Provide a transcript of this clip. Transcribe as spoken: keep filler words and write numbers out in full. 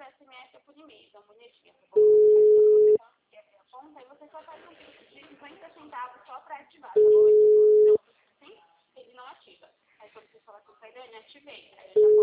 S M S por e-mail, então bonitinha. Aí você só faz um pix de cinquenta centavos só para ativar, tá bom? Então, assim, ele não ativa. Aí quando você fala com o Dani, ativei. Aí eu já